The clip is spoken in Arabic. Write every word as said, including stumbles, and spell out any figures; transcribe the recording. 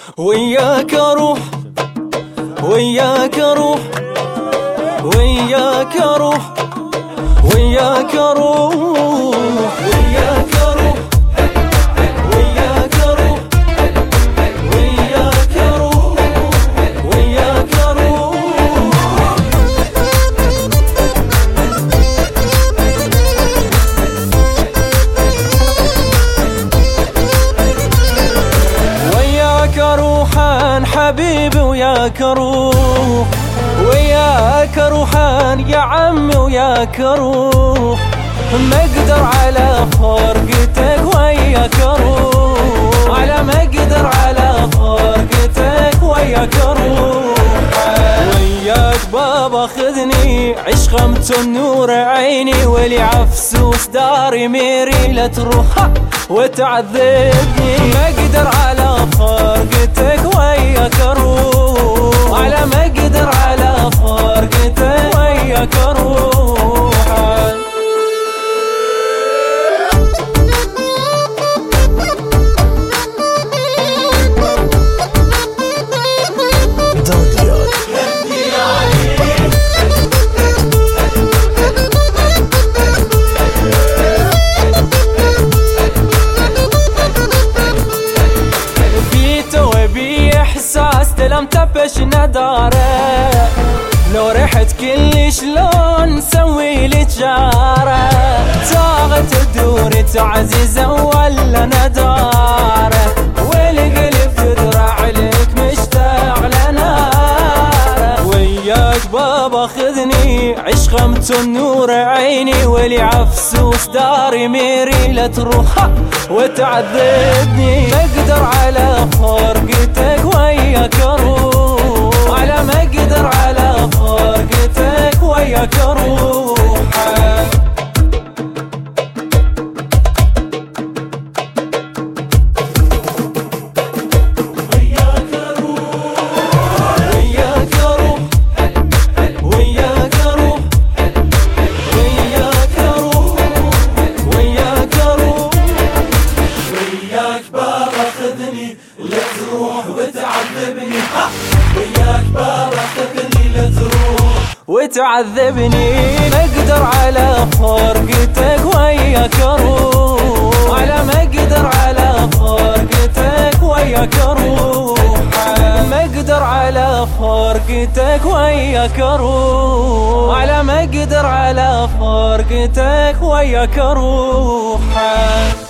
وياك اروح وياك اروح وياك اروح وياك اروح وياك اروح وياك اروح وياك اروح وياك اروح وياك اروح عن حبيبي وياك اروح وياك روحان يا عمي وياك اروح ما اقدر على فرقتك وياك اروح على ما اقدر على فرقتك وياك اروح وياك بابا خذني عش غمت النور عيني ولي عفسوس داري ميري لا تروح وتعذبني ما اقدر على فرقتك وياك اروح على ما اقدر على فرقتك وياك اروح لم تبش نداره لو رحت كل شلون نسوي لي جاره طاغت تدور تعزيزه ولا نداره والقلب تدرع لك مشتاق لناره وياك بابا خذني عش غمت النور عيني ولي عفسوس داري ميري لا تروح وتعذبني ما اقدر على فرقتك وياك اروح على ما اقدر على فرقتك وياك اروح لا تروح وتعذبني وياك بابا خذني لا تروح وتعذبني ما اقدر على فرقتك وياك اروح على ما اقدر على فرقتك وياك اروح ما اقدر على فرقتك وياك اروح على ما اقدر على فرقتك وياك اروح